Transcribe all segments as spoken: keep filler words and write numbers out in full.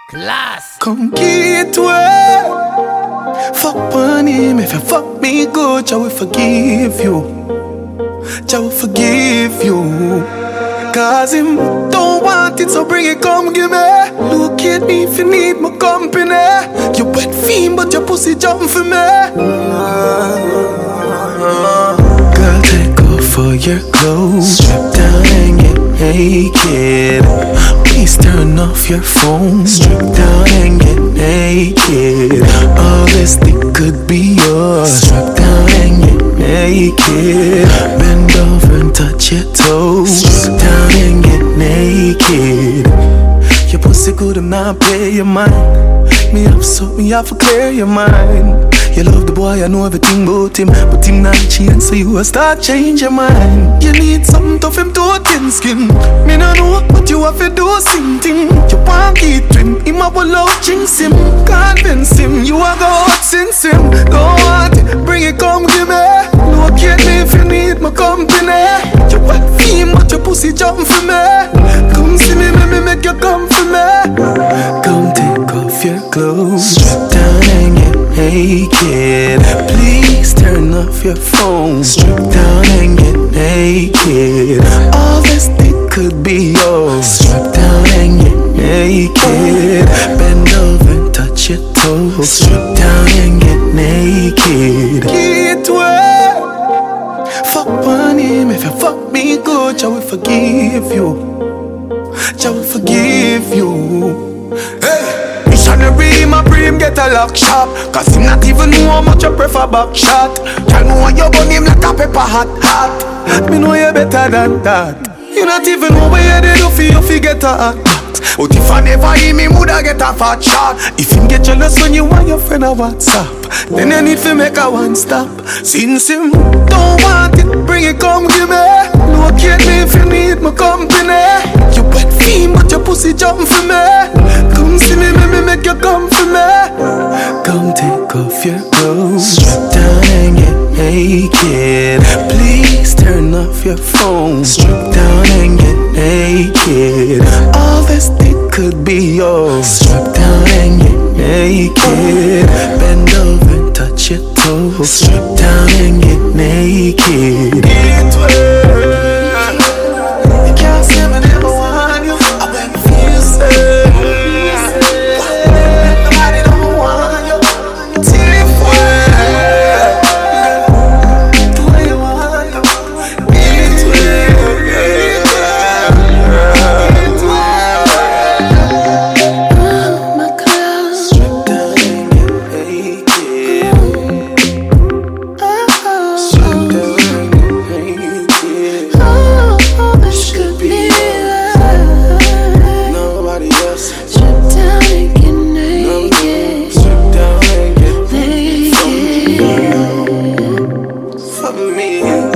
Class. Come get way. Fuck on him. If you fuck me good, I will forgive you. I will forgive you. Cause him don't want it, so bring it, come give me. Look at me if you need my company. You wet fiend, but your pussy jump for me. Girl, take off all your clothes, strip down and get naked. Please turn off your phone, strip down and get naked. All this thing could be yours, strip down and get naked. Bend over and touch your toes, strip down and get naked. Your pussy good, I'm not play your mind. Me have so me have to clear your mind. You love the boy, I know everything about him, but him not change, so you a start change your mind. You need something tough him to a thin skin. Me no know what you have to do, same thing. You want it to him, him a will out jinx him. Convince him, you a go out since him. Don't want it, bring it, come give me. Look at me if you need my company. You wet fiend, but your pussy jump for me. Come see me, make me make you come for me. Come take off your clothes, strip down and get naked. Please turn off your phone, strip down and get naked. All this thing could be yours, strip down and get naked. Bend over and touch your toes, strip down and get naked. Get wet. Fuck on him. If you fuck me good, I will forgive you. I will forgive you. Hey! Missionary, my dream get a lock shop. Cause him not even know how much you prefer back shot. You know you burn him like a pepper hot hot. Me know you better than that. You not even know where they do for you fi get a hot box. But if I never hear me, woulda get a fat shot. If him get jealous when you want your friend a WhatsApp, then you need to make a one stop. Since him don't want it, bring it, come give me. Look at me if you need my company. You wet fiend, but your pussy jump for me. Come see me, make me make you come for me. Come take off your clothes, strip down and get naked. Please turn off your phone, strip down and get naked. All this thing could be yours, strip down and get naked. Bend over and touch your toes, strip down and get naked. Get wet. You can't say me never want you. I when you feel sad. Nobody don't want you. Till wet. Do what you want you. Get wet. Get wet. My clothes, strip down and get naked. Strip down and get naked. Oh, this could be love. Nobody else. Strip down and get naked. Strip down and get Naked. for me.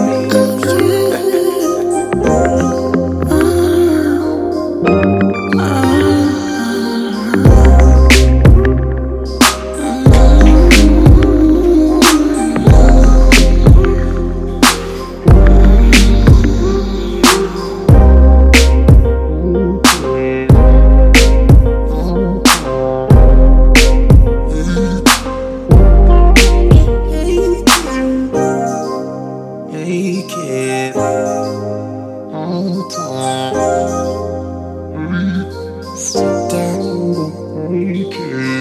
Naked. Sit down, naked.